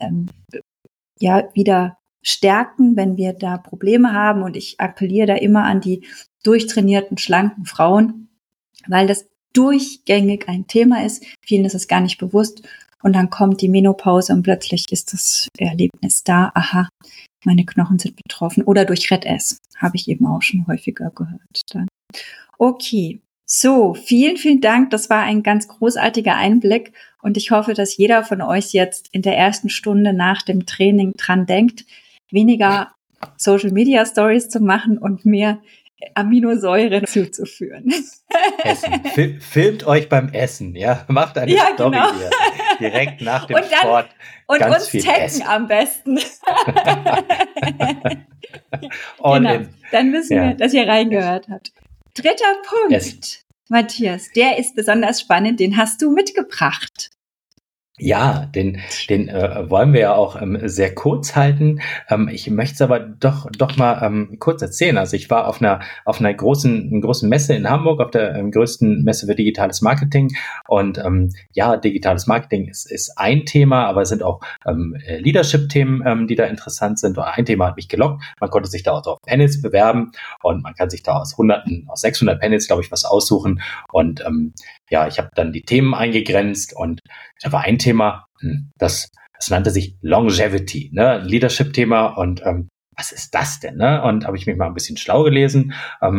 wieder stärken, wenn wir da Probleme haben. Und ich appelliere da immer an die durchtrainierten, schlanken Frauen, weil das durchgängig ein Thema ist. Vielen ist es gar nicht bewusst. Und dann kommt die Menopause und plötzlich ist das Erlebnis da. Aha, meine Knochen sind betroffen. Oder durch Red-S, habe ich eben auch schon häufiger gehört. Dann. Okay, so, vielen, vielen Dank. Das war ein ganz großartiger Einblick. Und ich hoffe, dass jeder von euch jetzt in der ersten Stunde nach dem Training dran denkt, weniger Social-Media-Stories zu machen und mehr Aminosäuren zuzuführen. Essen. Filmt euch beim Essen, ja. Macht eine Story hier. Direkt nach dem Sport. Und ganz uns viel taggen Essen. am besten. Genau. Dann wissen wir, dass ihr reingehört habt. Dritter Punkt, Matthias, der ist besonders spannend, den hast du mitgebracht. Ja, den wollen wir ja auch sehr kurz halten. Ich möchte es aber doch mal kurz erzählen. Also ich war auf einer großen Messe in Hamburg, auf der größten Messe für digitales Marketing. Und digitales Marketing ist ein Thema, aber es sind auch Leadership-Themen, die da interessant sind. Und ein Thema hat mich gelockt. Man konnte sich da auch auf Panels bewerben und man kann sich da aus 600 Panels, glaube ich, was aussuchen. Und ich habe dann die Themen eingegrenzt und da war ein Thema, das nannte sich Longevity, ne, Leadership-Thema und was ist das denn, ne? Und habe ich mich mal ein bisschen schlau gelesen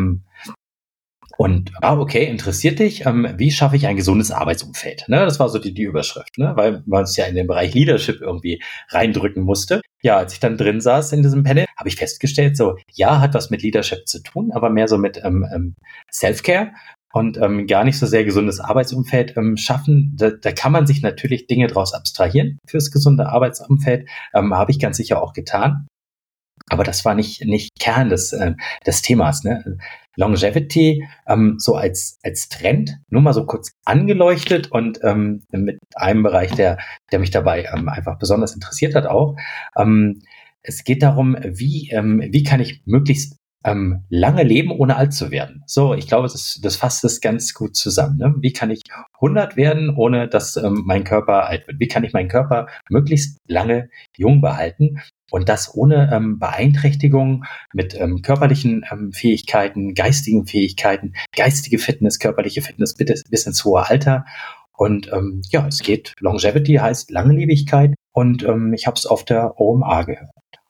okay, interessiert dich, wie schaffe ich ein gesundes Arbeitsumfeld, ne? Das war so die Überschrift, ne, weil man es ja in den Bereich Leadership irgendwie reindrücken musste. Ja, als ich dann drin saß in diesem Panel, habe ich festgestellt, so, ja, hat was mit Leadership zu tun, aber mehr so mit Self-Care. Und gar nicht so sehr gesundes Arbeitsumfeld schaffen. Da kann man sich natürlich Dinge draus abstrahieren fürs gesunde Arbeitsumfeld. Habe ich ganz sicher auch getan. Aber das war nicht Kern des Themas. Ne? Longevity so als Trend, nur mal so kurz angeleuchtet und mit einem Bereich, der mich dabei einfach besonders interessiert hat auch. Es geht darum, wie kann ich möglichst lange leben, ohne alt zu werden. So, ich glaube, das fasst das ganz gut zusammen. Ne? Wie kann ich 100 werden, ohne dass mein Körper alt wird? Wie kann ich meinen Körper möglichst lange jung behalten? Und das ohne Beeinträchtigung mit körperlichen Fähigkeiten, geistigen Fähigkeiten, geistige Fitness, körperliche Fitness bis ins hohe Alter. Und es geht, Longevity heißt Langlebigkeit und ich habe es auf der OMA gehört.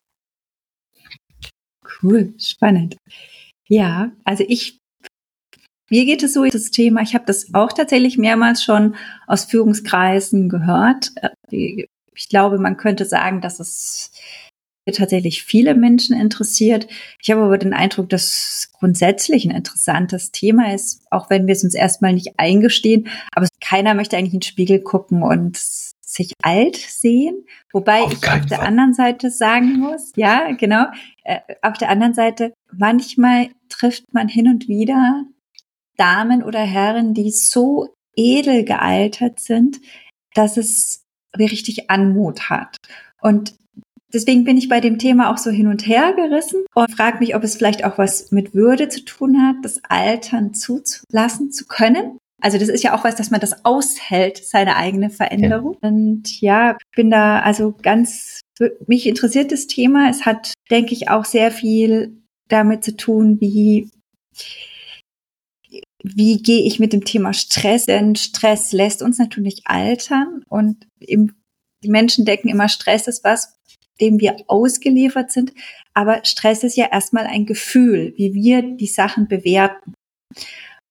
Cool, spannend. Ja, also mir geht es so, das Thema, ich habe das auch tatsächlich mehrmals schon aus Führungskreisen gehört. Ich glaube, man könnte sagen, dass es tatsächlich viele Menschen interessiert. Ich habe aber den Eindruck, dass es grundsätzlich ein interessantes Thema ist, auch wenn wir es uns erstmal nicht eingestehen. Aber keiner möchte eigentlich in den Spiegel gucken und sich alt sehen, wobei ich auf der anderen Seite sagen muss, ja, genau, auf der anderen Seite, manchmal trifft man hin und wieder Damen oder Herren, die so edel gealtert sind, dass es wie richtig Anmut hat. Und deswegen bin ich bei dem Thema auch so hin und her gerissen und frage mich, ob es vielleicht auch was mit Würde zu tun hat, das Altern zulassen zu können. Also das ist ja auch was, dass man das aushält, seine eigene Veränderung. Ja. Und ja, bin da also mich interessiert das Thema. Es hat, denke ich, auch sehr viel damit zu tun, wie gehe ich mit dem Thema Stress? Denn Stress lässt uns natürlich altern und die Menschen denken immer, Stress ist was, dem wir ausgeliefert sind. Aber Stress ist ja erstmal ein Gefühl, wie wir die Sachen bewerten.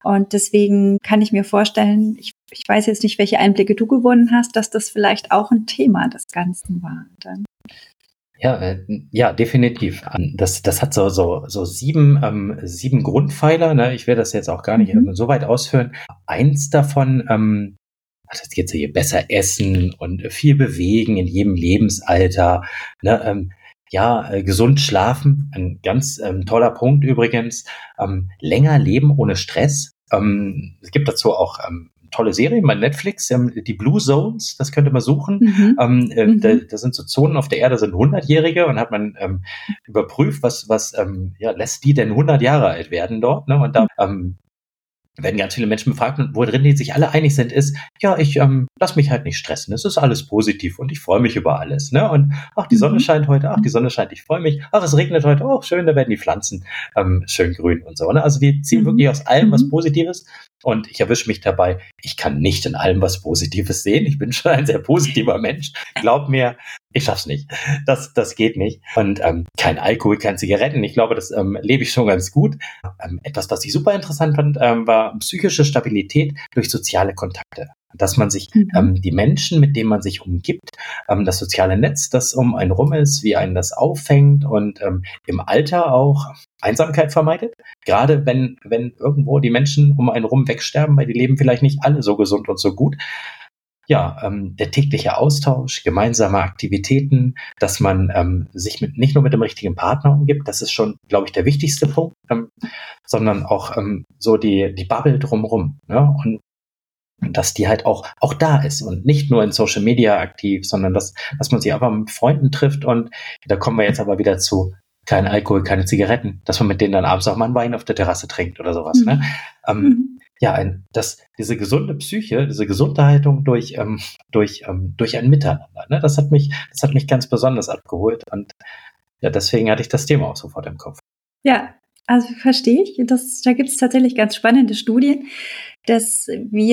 Und deswegen kann ich mir vorstellen, ich weiß jetzt nicht, welche Einblicke du gewonnen hast, dass das vielleicht auch ein Thema des Ganzen war. Dann. Ja, definitiv. Das hat so sieben Grundpfeiler. Ne? Ich werde das jetzt auch gar nicht so weit ausführen. Eins davon, das geht so hier besser essen und viel bewegen in jedem Lebensalter. Ne? Gesund schlafen, ein ganz toller Punkt übrigens. Länger leben ohne Stress. Es gibt dazu auch tolle Serien bei Netflix, die Blue Zones, das könnte man suchen. Da sind so Zonen auf der Erde, sind 100-Jährige und hat man überprüft, was lässt die denn 100 Jahre alt werden dort. Ne? Und da werden ganz viele Menschen befragt und worin die sich alle einig sind, ist, ja, ich lass mich halt nicht stressen, es ist alles positiv und ich freue mich über alles. Ne? Und ach, die Sonne scheint heute, ach, die Sonne scheint, ich freue mich, ach, es regnet heute, oh, schön, da werden die Pflanzen schön grün und so. Ne? Also die ziehen wirklich aus allem was Positives. Und ich erwische mich dabei, ich kann nicht in allem was Positives sehen. Ich bin schon ein sehr positiver Mensch. Glaub mir, ich schaff's nicht. Das geht nicht. Und kein Alkohol, keine Zigaretten. Ich glaube, das lebe ich schon ganz gut. Etwas, was ich super interessant fand, war psychische Stabilität durch soziale Kontakte. Dass man sich die Menschen, mit denen man sich umgibt, das soziale Netz, das um einen rum ist, wie einen das auffängt und im Alter auch Einsamkeit vermeidet. Gerade wenn irgendwo die Menschen um einen rum wegsterben, weil die leben vielleicht nicht alle so gesund und so gut. Ja, der tägliche Austausch, gemeinsame Aktivitäten, dass man sich nicht nur mit dem richtigen Partner umgibt, das ist schon, glaube ich, der wichtigste Punkt, sondern auch so die Bubble drumherum. Ne? Und dass die halt auch da ist und nicht nur in Social Media aktiv, sondern dass man sich einfach mit Freunden trifft und da kommen wir jetzt aber wieder zu kein Alkohol, keine Zigaretten, dass man mit denen dann abends auch mal einen Wein auf der Terrasse trinkt oder sowas. Ne? Diese gesunde Psyche, diese gesunde Haltung durch ein Miteinander, ne? Das hat mich ganz besonders abgeholt und ja, deswegen hatte ich das Thema auch sofort im Kopf. Ja, also verstehe ich. Da gibt es tatsächlich ganz spannende Studien, dass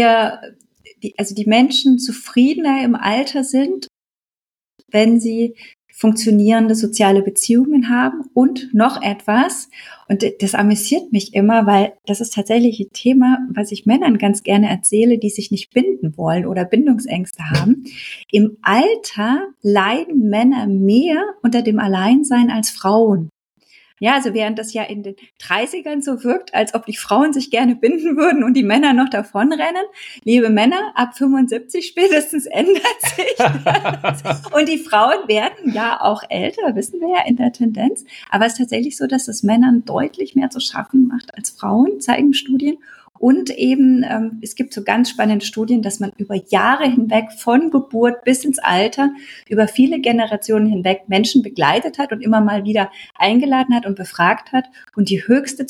die Menschen zufriedener im Alter sind, wenn sie funktionierende soziale Beziehungen haben und noch etwas, und das amüsiert mich immer, weil das ist tatsächlich ein Thema, was ich Männern ganz gerne erzähle, die sich nicht binden wollen oder Bindungsängste haben. Im Alter leiden Männer mehr unter dem Alleinsein als Frauen. Ja, also während das ja in den 30ern so wirkt, als ob die Frauen sich gerne binden würden und die Männer noch davonrennen. Liebe Männer, ab 75 spätestens ändert sich das. Und die Frauen werden ja auch älter, wissen wir ja in der Tendenz. Aber es ist tatsächlich so, dass es Männern deutlich mehr zu schaffen macht als Frauen, zeigen Studien. Und eben, es gibt so ganz spannende Studien, dass man über Jahre hinweg von Geburt bis ins Alter, über viele Generationen hinweg Menschen begleitet hat und immer mal wieder eingeladen hat und befragt hat. Und die höchste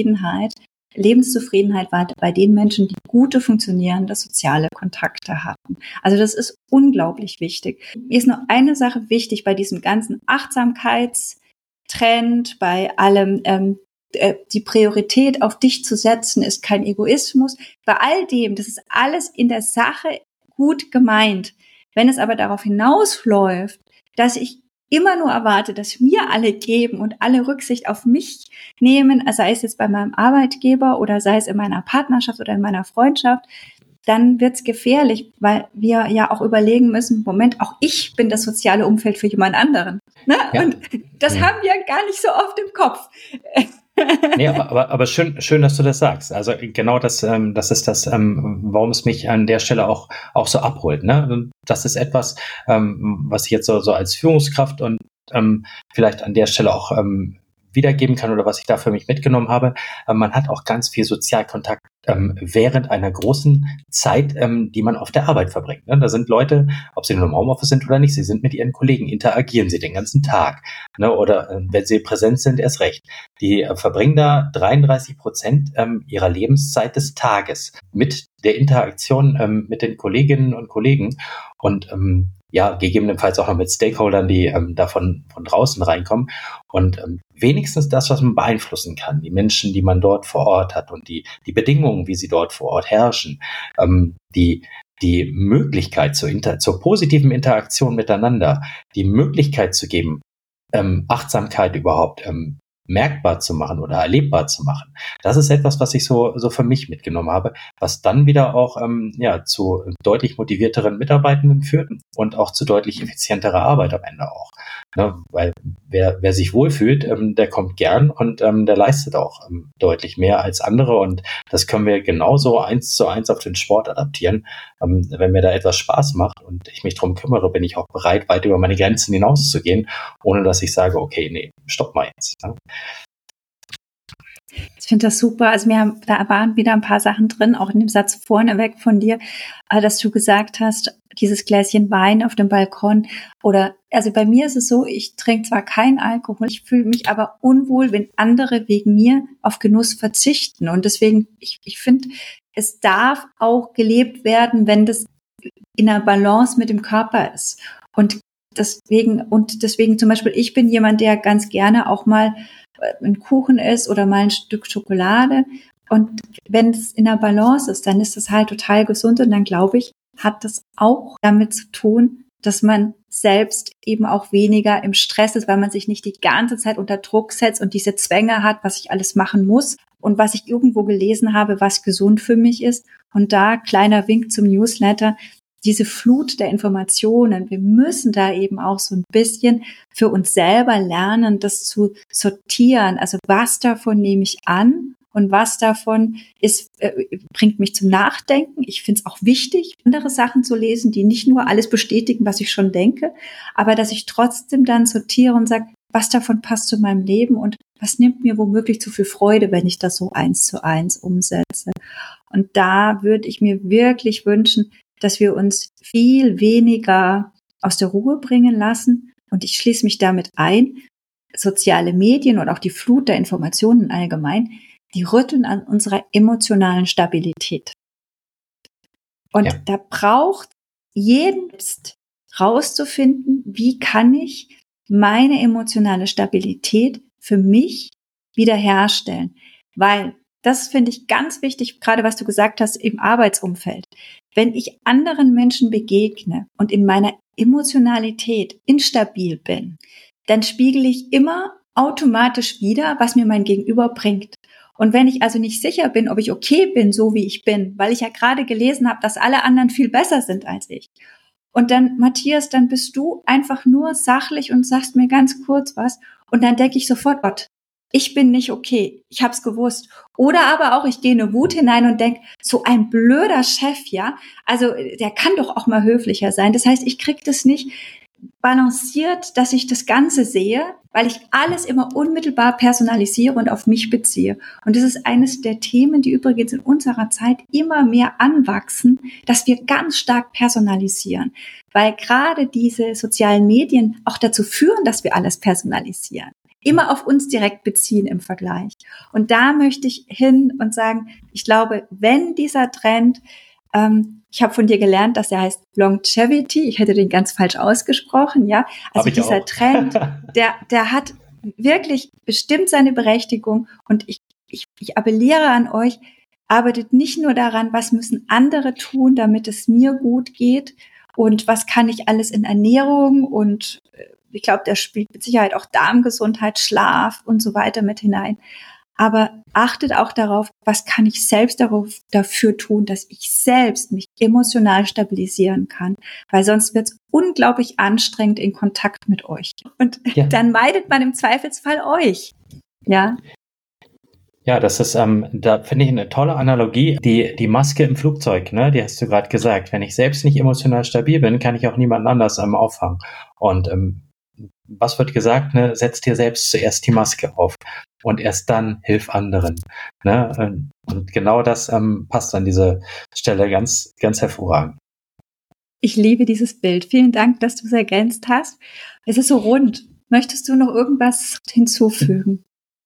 Lebenszufriedenheit war bei den Menschen, die gute, funktionierende soziale Kontakte hatten. Also das ist unglaublich wichtig. Mir ist noch eine Sache wichtig bei diesem ganzen Achtsamkeitstrend, bei allem, die Priorität auf dich zu setzen, ist kein Egoismus. Bei all dem, das ist alles in der Sache gut gemeint. Wenn es aber darauf hinausläuft, dass ich immer nur erwarte, dass mir alle geben und alle Rücksicht auf mich nehmen, sei es jetzt bei meinem Arbeitgeber oder sei es in meiner Partnerschaft oder in meiner Freundschaft, dann wird's gefährlich, weil wir ja auch überlegen müssen, Moment, auch ich bin das soziale Umfeld für jemand anderen. Ne? Ja. Und das haben wir gar nicht so oft im Kopf. Nee, aber schön, dass du das sagst. Also genau das ist das, warum es mich an der Stelle auch so abholt. Ne? Das ist etwas, was ich jetzt so als Führungskraft und vielleicht an der Stelle auch wiedergeben kann oder was ich da für mich mitgenommen habe. Man hat auch ganz viel Sozialkontakt während einer großen Zeit, die man auf der Arbeit verbringt. Ne? Da sind Leute, ob sie nur im Homeoffice sind oder nicht, sie sind mit ihren Kollegen, interagieren sie den ganzen Tag. Ne? Oder wenn sie präsent sind, erst recht. Die verbringen da 33% ihrer Lebenszeit des Tages mit der Interaktion mit den Kolleginnen und Kollegen und gegebenenfalls auch noch mit Stakeholdern, die da von draußen reinkommen und wenigstens das, was man beeinflussen kann, die Menschen, die man dort vor Ort hat und die Bedingungen, wie sie dort vor Ort herrschen, die Möglichkeit zur positiven Interaktion miteinander, die Möglichkeit zu geben, Achtsamkeit überhaupt merkbar zu machen oder erlebbar zu machen. Das ist etwas, was ich so für mich mitgenommen habe, was dann wieder auch zu deutlich motivierteren Mitarbeitenden führt und auch zu deutlich effizienterer Arbeit am Ende auch. Ne? Weil wer sich wohlfühlt, der kommt gern und der leistet auch deutlich mehr als andere, und das können wir genauso 1:1 auf den Sport adaptieren. Wenn mir da etwas Spaß macht und ich mich drum kümmere, bin ich auch bereit, weit über meine Grenzen hinauszugehen, ohne dass ich sage, okay, nee, stopp mal jetzt. Ne? Ich finde das super. Also da waren wieder ein paar Sachen drin, auch in dem Satz vorneweg von dir, dass du gesagt hast, dieses Gläschen Wein auf dem Balkon also bei mir ist es so, ich trinke zwar keinen Alkohol, ich fühle mich aber unwohl, wenn andere wegen mir auf Genuss verzichten. Und deswegen, ich finde, es darf auch gelebt werden, wenn das in einer Balance mit dem Körper ist. Und deswegen zum Beispiel, ich bin jemand, der ganz gerne auch mal ein Kuchen isst oder mal ein Stück Schokolade. Und wenn es in der Balance ist, dann ist das halt total gesund. Und dann glaube ich, hat das auch damit zu tun, dass man selbst eben auch weniger im Stress ist, weil man sich nicht die ganze Zeit unter Druck setzt und diese Zwänge hat, was ich alles machen muss und was ich irgendwo gelesen habe, was gesund für mich ist. Und da kleiner Wink zum Newsletter, diese Flut der Informationen, wir müssen da eben auch so ein bisschen für uns selber lernen, das zu sortieren. Also was davon nehme ich an und was davon bringt mich zum Nachdenken. Ich finde es auch wichtig, andere Sachen zu lesen, die nicht nur alles bestätigen, was ich schon denke, aber dass ich trotzdem dann sortiere und sage, was davon passt zu meinem Leben und was nimmt mir womöglich zu viel Freude, wenn ich das so 1:1 umsetze. Und da würde ich mir wirklich wünschen, dass wir uns viel weniger aus der Ruhe bringen lassen. Und ich schließe mich damit ein, soziale Medien und auch die Flut der Informationen allgemein, die rütteln an unserer emotionalen Stabilität. Und da braucht jeden rauszufinden, wie kann ich meine emotionale Stabilität für mich wiederherstellen. Weil das finde ich ganz wichtig, gerade was du gesagt hast im Arbeitsumfeld. Wenn ich anderen Menschen begegne und in meiner Emotionalität instabil bin, dann spiegele ich immer automatisch wider, was mir mein Gegenüber bringt. Und wenn ich also nicht sicher bin, ob ich okay bin, so wie ich bin, weil ich ja gerade gelesen habe, dass alle anderen viel besser sind als ich. Und dann, Matthias, dann bist du einfach nur sachlich und sagst mir ganz kurz was. Und dann denke ich sofort, Gott, ich bin nicht okay, ich hab's gewusst. Oder aber auch, ich gehe in eine Wut hinein und denke, so ein blöder Chef, ja, also der kann doch auch mal höflicher sein. Das heißt, ich krieg das nicht balanciert, dass ich das Ganze sehe, weil ich alles immer unmittelbar personalisiere und auf mich beziehe. Und das ist eines der Themen, die übrigens in unserer Zeit immer mehr anwachsen, dass wir ganz stark personalisieren, weil gerade diese sozialen Medien auch dazu führen, dass wir alles personalisieren, immer auf uns direkt beziehen im Vergleich. Und da möchte ich hin und sagen, ich glaube, wenn dieser Trend, ich habe von dir gelernt, dass er heißt Longevity. Ich hätte den ganz falsch ausgesprochen, ja. Also dieser Trend, der hat wirklich bestimmt seine Berechtigung. Und ich appelliere an euch, arbeitet nicht nur daran, was müssen andere tun, damit es mir gut geht und was kann ich alles in Ernährung und ich glaube, der spielt mit Sicherheit auch Darmgesundheit, Schlaf und so weiter mit hinein. Aber achtet auch darauf, was kann ich selbst dafür tun, dass ich selbst mich emotional stabilisieren kann. Weil sonst wird es unglaublich anstrengend in Kontakt mit euch. Und dann meidet man im Zweifelsfall euch. Ja. Ja, das ist, da finde ich eine tolle Analogie. Die Maske im Flugzeug, ne, die hast du gerade gesagt. Wenn ich selbst nicht emotional stabil bin, kann ich auch niemanden anders auffangen. Und was wird gesagt, ne? Setz dir selbst zuerst die Maske auf und erst dann hilf anderen. Ne? Und genau das passt an diese Stelle ganz, ganz hervorragend. Ich liebe dieses Bild. Vielen Dank, dass du es ergänzt hast. Es ist so rund. Möchtest du noch irgendwas hinzufügen?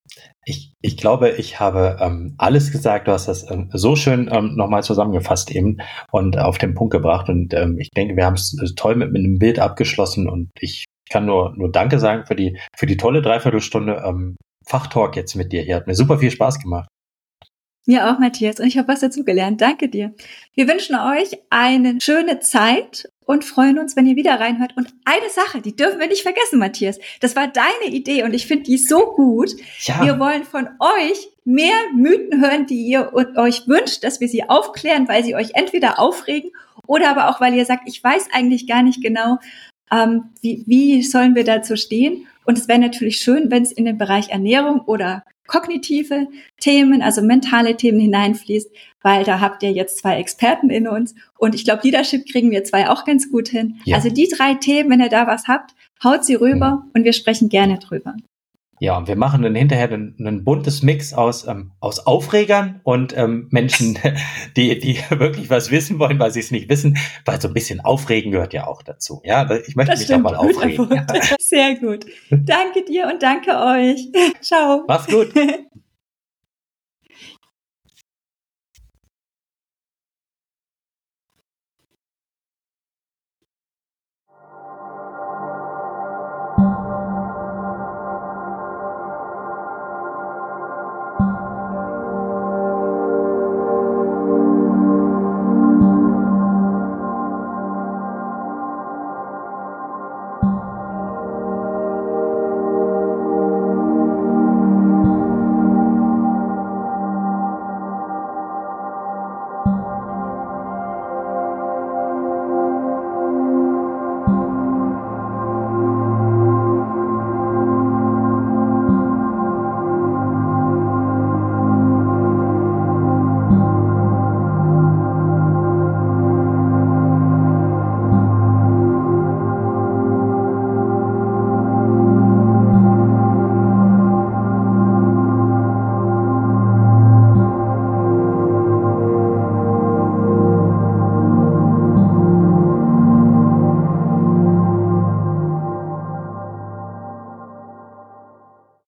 Ich glaube, ich habe alles gesagt. Du hast das so schön nochmal zusammengefasst eben und auf den Punkt gebracht. Und ich denke, wir haben es toll mit einem Bild abgeschlossen. Und ich kann nur Danke sagen für die tolle Dreiviertelstunde Fachtalk jetzt mit dir. Hier hat mir super viel Spaß gemacht. Mir auch, Matthias. Und ich habe was dazugelernt. Danke dir. Wir wünschen euch eine schöne Zeit und freuen uns, wenn ihr wieder reinhört. Und eine Sache, die dürfen wir nicht vergessen, Matthias. Das war deine Idee und ich finde die so gut. Ja. Wir wollen von euch mehr Mythen hören, die ihr euch wünscht, dass wir sie aufklären, weil sie euch entweder aufregen oder aber auch, weil ihr sagt, ich weiß eigentlich gar nicht genau, wie sollen wir dazu stehen. Und es wäre natürlich schön, wenn es in den Bereich Ernährung oder kognitive Themen, also mentale Themen hineinfließt, weil da habt ihr jetzt 2 Experten in uns und ich glaube, Leadership kriegen wir 2 auch ganz gut hin. Ja. Also die 3 Themen, wenn ihr da was habt, haut sie rüber und wir sprechen gerne drüber. Ja, und wir machen dann hinterher ein buntes Mix aus Aufregern und Menschen, die wirklich was wissen wollen, weil sie es nicht wissen, weil so ein bisschen Aufregen gehört ja auch dazu. Ja, ich möchte mich auch mal aufregen. Sehr gut. Danke dir und danke euch. Ciao. Mach's gut.